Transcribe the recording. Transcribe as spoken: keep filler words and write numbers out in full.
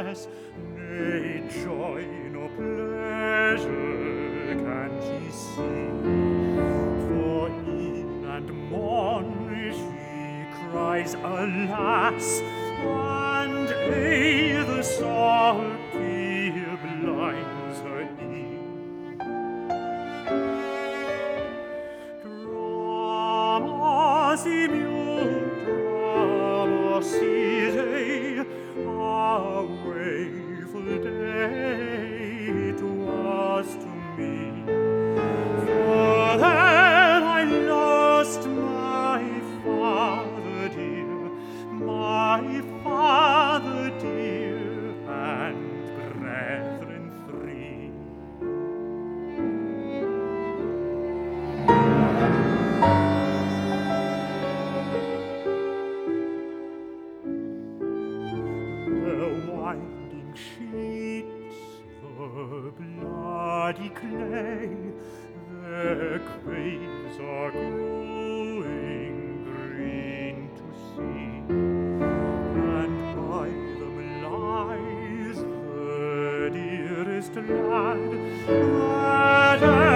alas, nay, joy nor pleasure can she see. For e'en and morn she cries, alas, and aye the salt tear blinds her e'en. Drama simul, drama side, a waeful day 'twas to me. For then I lost my father dear, my father dear, and brethren three. The winding sheets, the bloody clay, their graves are growing green to see, and by them lies the dearest lad that